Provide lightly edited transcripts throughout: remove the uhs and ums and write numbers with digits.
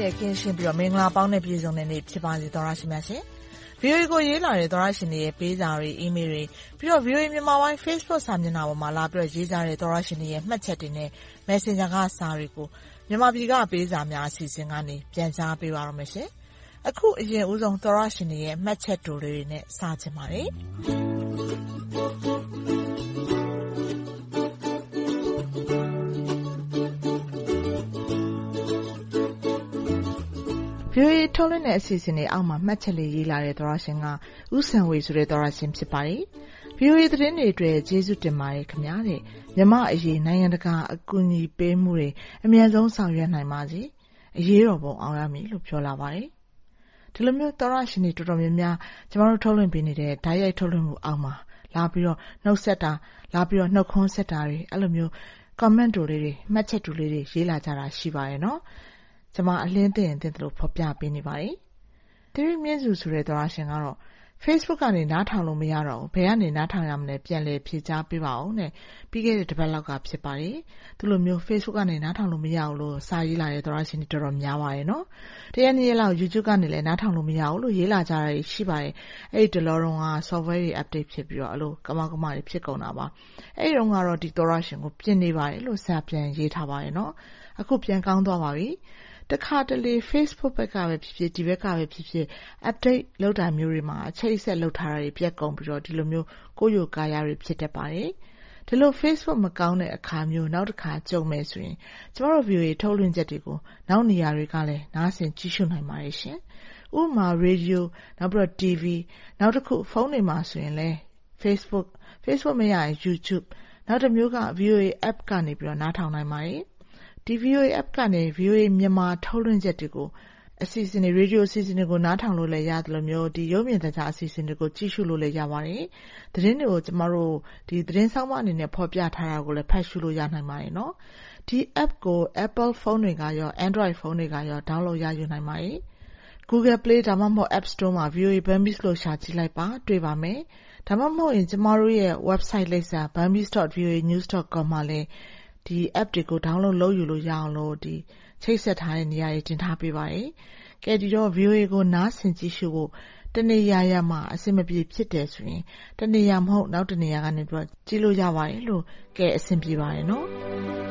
နဲ့ကင်းရှင်းပြီးတော့မင်္ဂလာပေါင်းနဲ့ပြည့်စုံတဲ့နေ့ဖြစ်ပါစေသောရရှိများရှင် VOA ကိုရေးလာတဲ့သောရရှင်တွေရဲ့ပေးစာတွေ email တွေပြီးတော့ VOA မြန်မာပိုင်း Facebook စာမျက်နှာပေါ်မှာလာပြီးတော့ရေးကြတဲ့သောရရှင်တွေရဲ့မှတ်ချက်တွေနဲ့ Messenger ကစာတွေကိုမြန်မာပြည်ကပေးစာများအစီအစဉ်ကနေပြန်ကြားပေးပါရမရှင်အခုအရင်ဦးဆုံးသောရရှင်တွေရဲ့မှတ်ချက်တွေနဲ့စချင်ပါတယ်VOA ထုတ်လွှင့်တဲ့အစီအစဉ်တွေအောက်မှာမှတ်ချက်လေးရေးလာတဲ့သောရရှင်ကဦးစံဝေဆိုတဲ့သောရရှင်ဖြစ်ပါတယ်။ VOA သတင်းတွေအတွက်ကျေးဇူးတင်ပါတယ်ခင်ဗျာတဲ့။မြန်မာအရေးနိုင်ငံတကာအကူအညီပေးမှုတွေအများဆုံးဆောင်ရွက်နိုင်ပါစေ။အရေးတော်ပုံအောင်ရမည်လို့ပြောလာပါတယ်။ဒီလိုမျိုးသောရရှင်တွေတော်တော်များများကျမတို့ထုတ်လွှင့်ပေးနေတဲ့ဓာတ်ရိုက်ထုတ်လွှင့်မှုအောက်မှာလာပြီးတော့နှုတ်ဆက်တာလာပြီးတော့နှုတ်ခွန်းဆက်တာတွေအဲ့လိုမျိုး comment တွေမှတ်ချက်တွေရေးလာကြတာရှိပါရဲ့နော်။ကျမအလင်းသိရင်သိတယ်လို့ဖော်ပြပေးနေပါတယ်။တိရိမြင့်စုဆိုတဲ့သောရရှင်ကတော့ Facebook ကနေနားထောင်လို့မရတော့ဘူး။ဘယ်ကနေနားထောင်ရမလဲပြန်လည်ဖြေကြားပေးပါဦးနဲ့ပြီးခဲ့တဲ့တစ်ပတ်လောက်ကဖြစ်ပါတယ်။ဒီလိုမျိုး Facebook ကနေနားထောင်လို့မရဘူးလို့စာရေးလာတဲ့သောရရှင်တွေတော်တော်များပါတယ်နော်။တရက်နေ့လောက် YouTube ကနေလည်းနားထောင်လို့မရဘူးလို့ရေးလာကြတာရှိပါတယ်။အဲ့ဒီတလောတော့က software တွေ update ဖြစ်ပြီးတော့အဲ့လိုကမောက်ကမတွေဖြစ်ကုန်တာပါ။အဲ့ဒီတော့ကတော့ဒီသောရရှင်ကိုပြင်နေပါတယ်လို့စာပြန်ရေးထားပါတယ်နော်။အခုပြန်ကောင်းသွားပါပြီ။တခါတလေ Facebook ဘက်ကပဲဖြစ်ဖြစ်ဒီဘက်ကပဲဖြစ်ဖြစ် update လုပ်တာမျိုးတွေမှာအချိတ်အဆက်လုပ်ထားတာတွေပြတ်ကုန်ပြီးတော့ဒီလိုမျိုးကိုယ်ယိုကာယတွေဖြစ်တတ်ပါတယ်။ဒီလို Facebook မကောင်းတဲ့အခါမျိုးနောက်တစ်ခါကြုံမယ်ဆိုရင်ကျမတို့ VOA ထုတ်လွှင့်ချက်တွေကိုနောက်နေရာတွေကလည်းနားဆင်ကြည့်ရှုနိုင်ပါတယ်ရှင်။ဥပမာ Radio နောက်ပြီးတော့ TV နောက်တစ်ခုဖုန်းတွေမှာဆိုရင်လည်း Facebook မရရင် YouTube နောက်တစ်မျိုးက VOA app ကနေပြီးတော့နားထောင်နိုင်ပါတယ်။ဒီ VOA app ကနေ VOA မြန်မာထုတ်လွှင့်ချက်တွေကိုအစီအစဉ်တွေ radio အစီအစဉ်တွေကိုနားထောင်လို့လည်းရတယ်လို့မျိုးဒီရုပ်မြင်သံကြားအစီအစဉ်တွေကိုကြည့်ရှုလို့လည်းရပါတယ်။သတင်းတွေကိုကျမတို့ဒီသတင်းဆောင်မအနေနဲ့ဖော်ပြထားတာကိုလည်းဖတ်ရှုလို့ရနိုင်ပါတယ်နော်။ဒီ app ကို Apple ဖုန်းတွေကရော Android ဖုန်းတွေကရော download ရယူနိုင်ပါတယ်။ Google Play ဒါမှမဟုတ် App Store မှာ VOA Burmese လို့ရှာကြည့်လိုက်ပါတွေ့ပါမယ်။ဒါမှမဟုတ်ရင်ကျမတို့ရဲ့ website လိပ်စာ burmese.voanews.com မှာလည်းဒီ app တွေကို download လုပ်ယူလို့ရအောင်လို့ဒီချိတ်ဆက်ထားတဲ့နေရာတွေတင်ထားပေးပါတယ်။ကဲဒီတော့ VOA ကိုနားဆင်ကြည့်ရှုဖို့တနေရာရမှာအဆင်မပြေဖြစ်တယ်ဆိုရင်တနေရာမဟုတ်နောက်တနေရာကနေပြီးတော့ကြည့်လို့ရပါတယ်လို့ကဲအဆင်ပြေပါတယ်နော်။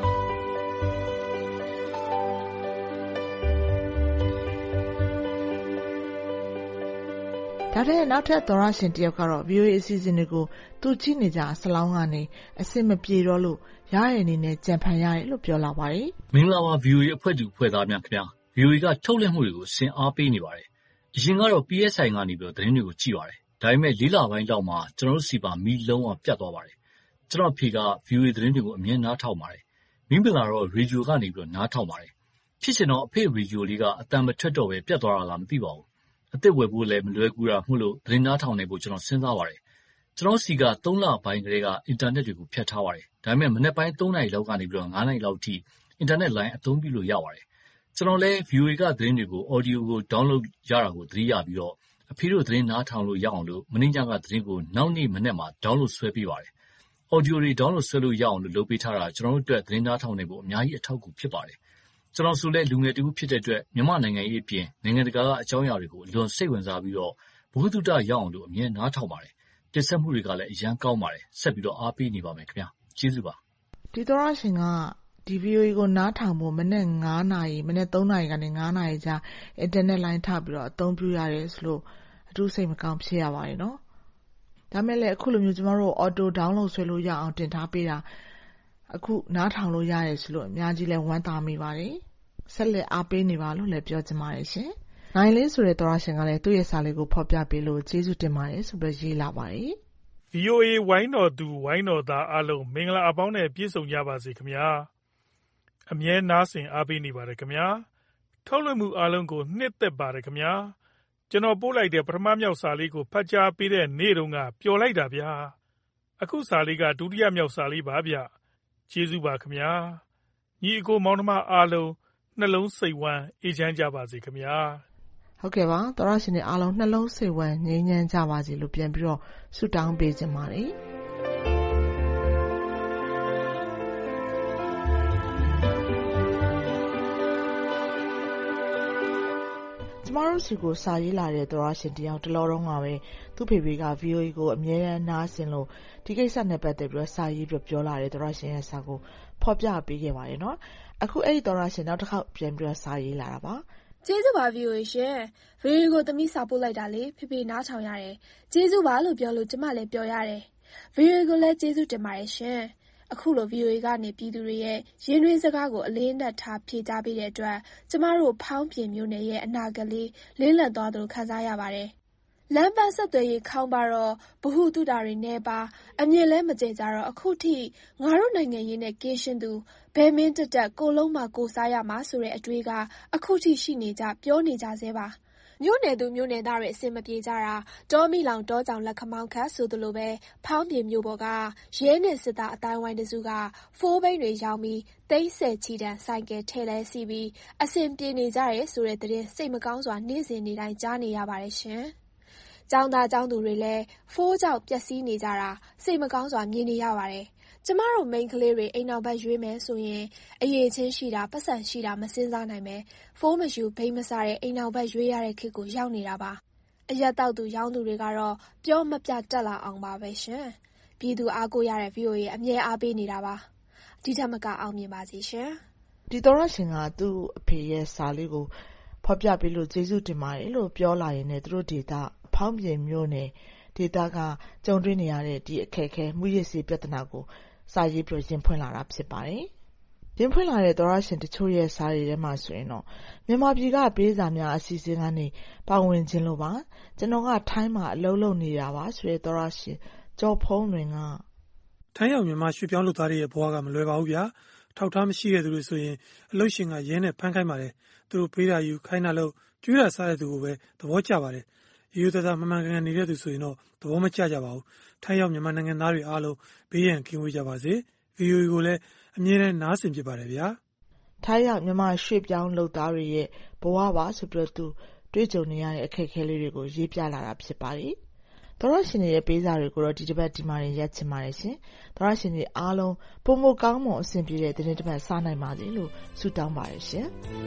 ဒါတဲ့နောက်ထပ်သောရရှင်တယောက်ကတော့ VOA အစီအစဉ်တွေကိုသူကြည့်နေကြဆလောင်းကနေအဆင်မပြေတော့လို့ရရအနေနဲ့ကြံဖန်ရတယ်လို့ပြောလာပါတယ်။မင်္ဂလာပါ VOA အဖွဲ့သူအဖွဲ့သားများခင်ဗျာ။ VOA ကထုတ်လွှင့်မှုတွေကိုဆင်အားပေးနေပါတယ်။အရင်ကတော့ PSI ကနေပြီးတော့သတင်းတွေကိုကြည့်ပါတယ်။ဒါပေမဲ့၄လပိုင်းလောက်မှာကျွန်တော်တို့စီပါမီလုံးဝပြတ်သွားပါတယ်။ကျွန်တော်ဖေက VOA သတင်းတွေကိုအမြဲနားထောင်ပါတယ်။မိမလာတော့ရေဒီယိုကနေပြီးတော့နားထောင်ပါတယ်။ဖြစ်ချင်တော့အဖေရေဒီယိုလေးကအတန်မထွက်တော့ပဲပြတ်သွားတာလားမသိပါဘူး။အသက်ဝယ်ဖို့လည်းမလွယ်ကူတာမှုလို့သတင်းနားထောင်နေဖို့ကျွန်တော်စဉ်းစားပါတယ်။ကျွန်တော်စီက3လပိုင်းကလေးကအင်တာနက်တွေကိုဖြတ်ထားပါတယ်။ဒါပေမဲ့မနေ့ပိုင်း3နာရီလောက်ကနေပြီးတော့9နာရီလောက်ထိအင်တာနက်လိုင်းအသုံးပြုလို့ရပါတယ်။ကျွန်တော်လည်း VOA ကသတင်းတွေကို audio ကို download ရတာကိုသတိရပြီးတော့အဖေတို့သတင်းနားထောင်လို့ရအောင်လို့မင်းညကသတင်းကိုနောက်နေ့မနေ့မှာ download ဆွဲပေးပါတယ်။ audio တွေ download ဆွဲလို့ရအောင်လို့လုပ်ပေးထားတာကျွန်တော်တို့အတွက်သတင်းနားထောင်နေဖို့အများကြီးအထောက်အကူဖြစ်ပါတယ်။ကျွန်တော်ဆိုလည်းလူငယ်တူဖြစ်တဲ့အတွက်မြန်မာနိုင်ငံရေးအပြင်နိုင်ငံတကာကအကြောင်းအရာတွေကိုအလွန်စိတ်ဝင်စားပြီးတော့ဘုဟုတုတရအောင်လို့အမြဲနားထောင်ပါတယ်။တင်ဆက်မှုတွေကလည်းအရန်ကောင်းပါတယ်။ဆက်ပြီးတော့အားပေးနေပါမယ်ခင်ဗျာ။ကျေးဇူးပါ။ဒီသောရရှင်ကဒီ VOA ကိုနားထောင်ဖို့မနေ့9နာရီမနေ့3နာရီကနေ9နာရီကြာအင်တာနက်လိုင်းထပ်ပြီးတော့အသုံးပြုရတယ်ဆိုလို့အထူးစိတ်မကောင်းဖြစ်ရပါတယ်နော်။ဒါမဲ့လည်းအခုလိုမျိုးကျမတို့ auto download ဆွဲလို့ရအောင်တင်ထားပေးတာအခုနားထောင်လို့ရတယ်ဆိုလို့အများကြီးလဲဝမ်းသာမိပါတယ်။ဆက်လက်အားပေးနေပါလို့လည်းပြောချင်ပါတယ်ရှင်။နိုင်လေးဆိုတဲ့သောရရှင်ကလည်းသူ့ရဲ့စာလေးကိုဖော်ပြပေးလို့ကျေးဇူးတင်ပါတယ်ဆိုပြီးရေးလာပါတယ်။ VOA ဝိုင်းတော်သူဝိုင်းတော်သားအားလုံးမင်္ဂလာအပေါင်းနဲ့ပြည့်စုံကြပါစေခင်ဗျာ။အမြဲနားဆင်အားပေးနေပါတယ်ခင်ဗျာ။ထုတ်လွှင့်မှုအားလုံးကိုနှစ်သက်ပါတယ်ခင်ဗျာ။ကျွန်တော်ပို့လိုက်တဲ့ပထမမြောက်စာလေးကိုဖတ်ကြားပေးတဲ့နေ့တုန်းကပျော်လိုက်တာဗျာ။အခုစာလေးကဒုတိယမြောက်စာလေးပါဗျ။ကျေးဇူးပါခင်ဗျာ။ညီအကိုမောင်နှမအားလုံးနှလုံးစိတ်ဝမ်းအေးချမ်းကြပါစေခင်ဗျာ။ဟုတ်ကဲ့ပါသောရရှင်တွေအားလုံးနှလုံးစိတ်ဝမ်းငြိမ်းချမ်းကြပါစေလို့ပြန်ပြီးတော့ဆုတောင်းပေးခြင်းပါတယ်။တို့စီကိုစာရေးလာတဲ့သောရရှင်တယောက်တလောတုန်းကပဲသူ့ဖေဖေက VOA ကိုအမြဲတမ်းနားဆင်လို့ဒီကိစ္စနဲ့ပတ်သက်ပြီးစာရေးပြောလာတဲ့သောရရှင်ရဲ့စာကိုဖော်ပြပေးခဲ့ပါတယ်နော်အခုအဲ့ဒီသောရရှင်နောက်တစ်ခေါက်ပြန်ပြီးစာရေးလာတာပါကျေးဇူးပါ VOA ရှင် VOA ကိုသမီးစာပို့လိုက်တာလေဖေဖေနားထောင်ရတယ်ကျေးဇူးပါလို့ပြောလို့ကျမလည်းပြောရတယ် VOA ကိုလည်းကျေးဇူးတင်ပါတယ်ရှင်အခုလို VOA ကနေပြည်သူတွေရဲ့ရင်းနှီးစကားကိုအလေးနက်ထားဖြေကြားပေးတဲ့အတွက်ကျမတို့ဖောင်းပြင်မျိုးနယ်ရဲ့အနာဂတ်လေးလင်းလက်သွားသလိုခံစားရပါတယ်လမ်းပန်းဆက်သွယ်ရေးခေါင်းပါတော့ဗဟုသုတတွေနဲ့ပါအမြင်လဲမကျကြတော့အခုထိငါတို့နိုင်ငံရေးနဲ့ကင်းရှင်းသူဘယ်မင်းတက်တက်ကိုလုံးမှာကိုစားရမှာဆိုတဲ့အတွေးကအခုထိရှိနေကြပြောနေကြသေးပါမြို့နယ်သူမြို့နယ်သားတွေအစင်မပြေကြတာတောမီလောင်တောကြောင်လက်ခမောင်းခတ်ဆိုသလိုပဲဖောင်းပြေမြို့ပေါ်ကရဲနဲ့စစ်သားအတိုင်းဝိုင်းတစုကဖိုးဘိန်းတွေရောင်းပြီးသိန်းဆယ်ချီတန်ဆိုင်ကယ်ထဲလဲစီပြီးအစင်ပြေနေကြရဲဆိုတဲ့သတင်းစိတ်မကောင်းစွာနေ့စဉ်နေ့တိုင်းကြားနေရပါတယ်ရှင်ကျောင်းသားကျောင်းသူတွေလည်းဖိုးကြောက်ပျက်စီးနေကြတာစိတ်မကောင်းစွာမြင်နေရပါတယ်ကျမတို့မိန်းကလေးတွေအိမ်နောက်ဘက်ရွေးမယ်ဆိုရင်အရေးချင်းရှိတာပတ်စံရှိတာမစင်းစားနိုင်ပဲဖိုးမယူဘိန်းမစားတဲ့အိမ်နောက်ဘက်ရွေးရတဲ့ခေတ်ကိုရောက်နေတာပါအရက်တောက်သူရောင်းသူတွေကတော့ပြောမပြတက်လာအောင်ပါပဲရှင်ပြည်သူအားကိုရတဲ့ VOA အမြဲအားပေးနေတာပါဒီထက်မကအောင်မြင်ပါစေရှင်ဒီသောရရှင်ကသူ့အဖေရဲ့စာလေးကိုဖော်ပြပေးလို့ကျေးဇူးတင်ပါတယ်လို့ပြောလာရင်လည်းသူတို့ဒေတာဖောင်းပြင်မျိုးနယ်ဒေတာကကြုံတွေ့နေရတဲ့ဒီအခက်အခဲမှုရစ်စီပြဿနာကိုစာရေးပြရင်ဖွင့်လာတာဖြစ်ပါတယ်။ရင်ဖွင့်လာတဲ့သောရရှင်တချို့ရဲ့စာတွေထဲမှာဆိုရင်တော့မြန်မာပြည်ကပေးစာများအစီအစဉ်ကနေပါဝင်ခြင်းလို့ပါကျွန်တော်ကထိုင်းမှာအလုပ်လုပ်နေတာပါဆိုတဲ့သောရရှင်ကျော်ဖုံးတွင်ကထိုင်းရောက်မြန်မာရွှေပြောင်းလုပ်သားတွေရဲ့ဘဝကမလွယ်ပါဘူးဗျာထောက်ထားမရှိတဲ့သူတွေဆိုရင်အလုပ်ရှင်ကရဲနဲ့ဖမ်းခိုင်းပါတယ်သူတို့ပေးတာယူခိုင်းတာလို့ကျွေးတာစားတဲ့သူကိုပဲသဘောကျပါတယ်ရိုးသားသားမမှန်ကန်ကန်နေတဲ့သူဆိုရင်တော့သဘောမကျကြပါဘူးထိုင်းရောက်မြန်မာနိုင်ငံသားတွေအားလုံးဘေးရန်ကင်းဝေးကြပါစေ VOA ကိုလည်းအမြဲတမ်းနားဆင်ဖြစ်ပါတယ်ဗျာထိုင်းရောက်မြန်မာရွှေပြောင်းလုပ်သားတွေရဲ့ဘဝပါဆိုပြီးသူတွေ့ကြုံနေရတဲ့အခက်အခဲလေးတွေကိုရေးပြလာတာဖြစ်ပါတယ်သောရရှင်ရဲ့ပေးစာတွေကိုတော့ဒီတစ်ပတ်ဒီမှာရက်ချင်ပါတယ်ရှင်သောရရှင်တွေအားလုံးပုံမကောင်းမွန်အဆင်ပြေတဲ့တဲ့တစ်ပတ်စားနိုင်ပါစေလို့ဆုတောင်းပါတယ်ရှင်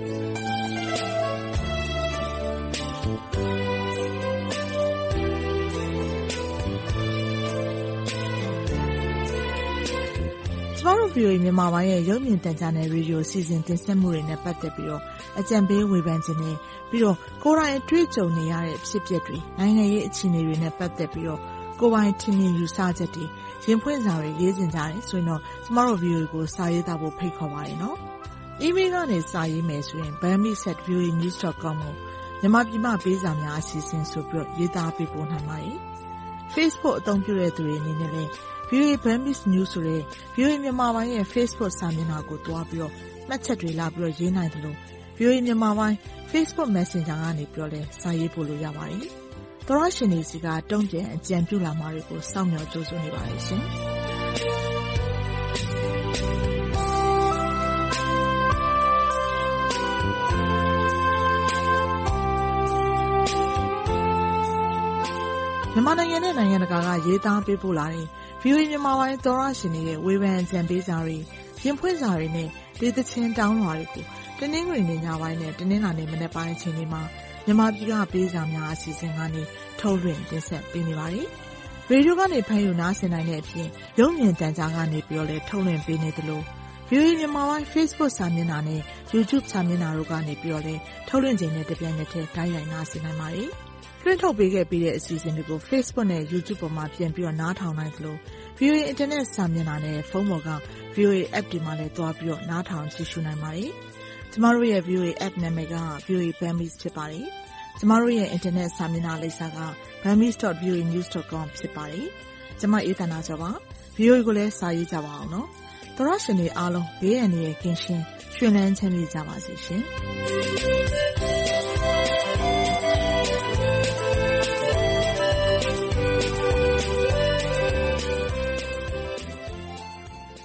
ကျမတို့ VOA မြန်မာပိုင်းရဲ့ရုပ်မြင်သံကြားနယ်ရေဒီယိုစီစဉ်တင်ဆက်မှုတွေနဲ့ပတ်သက်ပြီးတော့အကြံပေးဝေဖန်ခြင်းနဲ့ပြီးတော့ကိုယ်တိုင်တွေ့ကြုံနေရတဲ့ဖြစ်ပျက်တွေနိုင်ငံရေးအခြေအနေတွေနဲ့ပတ်သက်ပြီးတော့ကိုယ်ပိုင်ထင်မြင်ယူဆချက်တွေရင်ဖွင့်စာတွေရေးတင်ကြတယ်ဆိုရင်တော့ကျမတို့ VOA ကိုစာရေးသားဖို့ဖိတ်ခေါ်ပါတယ်နော်။ email ကနေစာရေးမယ်ဆိုရင် bami@voanews.com ကိုမြန်မာပြည်မှာပေးစာများအစီအစဉ်ဆိုပြီးရေးသားပေးပို့နိုင်ပါတယ်။ Facebook အသုံးပြုတဲ့သူတွေအနေနဲ့လည်းVOA Burmese News ဆိုတဲ့ VOA မြန်မာပိုင်းရဲ့ Facebook စာမျက်နှာကိုတွားပြီးတော့မှတ်ချက်တွေလာပြီးတော့ရေးနိုင်တယ်လို့ VOA မြန်မာပိုင်း Facebook Messenger ကနေပြီးတော့လည်းစာရေးပို့လို့ရပါတယ်။သောရရှင်တွေစီကတုံ့ပြန်အကြံပြုလာမှာတွေကိုစောင့်မျှော်ကြိုးစားနေပါတယ်ရှင်။မြန်မာနိုင်ငံနဲ့နိုင်ငံတကာကရေးသားပေးပို့လာတဲ့ VOA မြန်မာပိုင်းသောရရှင်တွေရဲ့ဝေဖန်အကြံပေးစာတွေရင်ဖွင့်စာတွေနဲ့ဒေသချင်းတောင်းလွှာတွေကိုတနင်္ဂနွေနေ့ညပိုင်းနဲ့တနင်္လာနေ့မနက်ပိုင်းအချိန်တွေမှာမြန်မာပြည်ကပေးစာများအစီအစဉ်ကနေထုတ်လွှင့်တင်ဆက်ပေးနေပါတယ်။ရေဒီယိုကနေဖမ်းယူနားဆင်နိုင်တဲ့အပြင်ရုပ်မြင်သံကြားကနေပြီးတော့လည်းထုတ်လွှင့်ပေးနေသလို VOA မြန်မာပိုင်း Facebook စာမျက်နှာနဲ့ YouTube စာမျက်နှာတို့ကနေပြီးတော့လည်းထုတ်လွှင့်ချိန်နဲ့တပြိုင်နက်တည်းတိုက်ရိုက်နားဆင်နိုင်ပါတယ်။လွှင့်ထုတ်ပေးခဲ့ပြီးတဲ့အစီအစဉ်တွေကို Facebook နဲ့ YouTube ပေါ်မှာပြန်ပြီးတော့နားထောင်နိုင်သလို VOA Internet စာမျက်နှာနဲ့ဖုန်းပေါ်က VOA App တွေမှာလည်းတွားပြီးတော့နားထောင်ကြည့်ရှုနိုင်ပါတယ်။ကျမတို့ရဲ့ VOA App နာမည်က VOA Burmese ဖြစ်ပါတယ်။ကျမတို့ရဲ့ Internet စာမျက်နှာလိပ်စာက burmese.voanews.com ဖြစ်ပါတယ်။ကျမအေးသန္တာကျော်ပါ။ VOA ကိုလည်းစာရေးကြပါအောင်နော်။သောရရှင်တွေအားလုံးဘေးအန္တရာယ်ကင်းရှင်းရွှင်လန်းချမ်းမြေ့ကြပါစေရှင်။